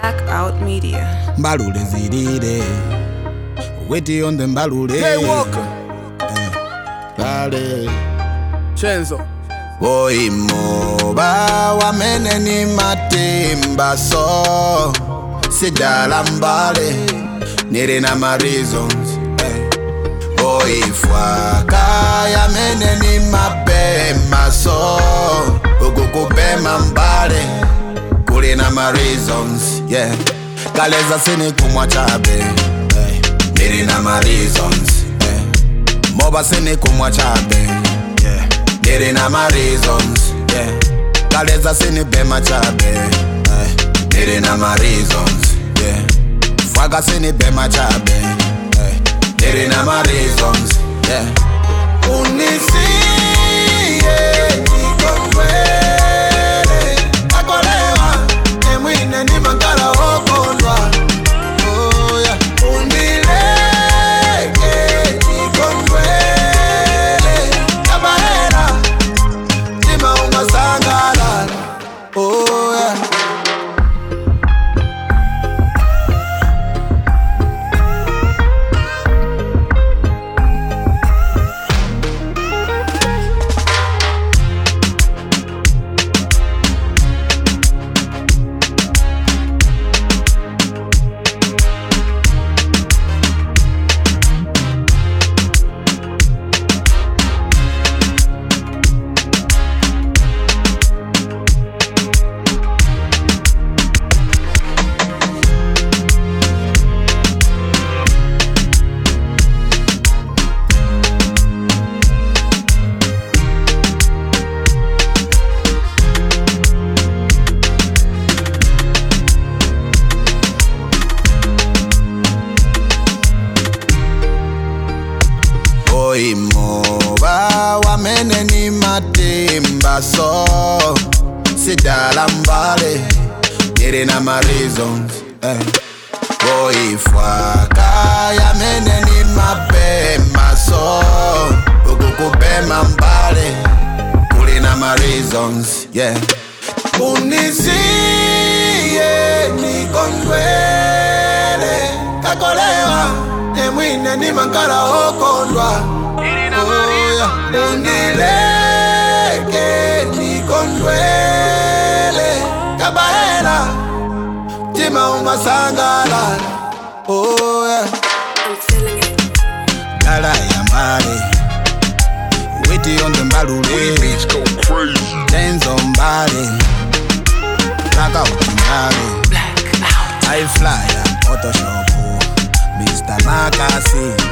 Blackout Media. Mbalule zilile Witty on the mbalule. Hey Walker Dale Chenzo Boy moba wamene ni matimba so Sijala mbale Niri na my reasons. Boy fwaka yamene ni mapema so Ukukupema mbale Kuli na my reasons, yeah. Kaleza sini kumwachabe, niri na my reasons, yeah. Moba sini kumwachabe, yeah. Niri na my reasons, yeah. Kaleza sini bema chabe, niri na my reasons, yeah. Fwaga sini bema chabe, niri na my reasons, yeah. Unisi, yeah, nikongwe ni mangala okondwa. Oh yeah. Undileke nikondwele Kabaera Tima umasangala. Oh yeah. Moba wamene ni matimba so Sijala mbale Niri na my reasons, Boy fwaka yamene ni mapema so Ukukupema mbale Kuli na my reasons, yeah. Unisiye nikondwele Kakolewa Nemwine ni mangala okondwa. Undileke nikondwele Kabaera Tima umasangala. Oh yeah. I'm feeling it. Gala ya mbale Witty on the mbalule. Beats go crazy. Chenzo mbale Blackout mbale. High flyer Photoshop Mr. Makasi.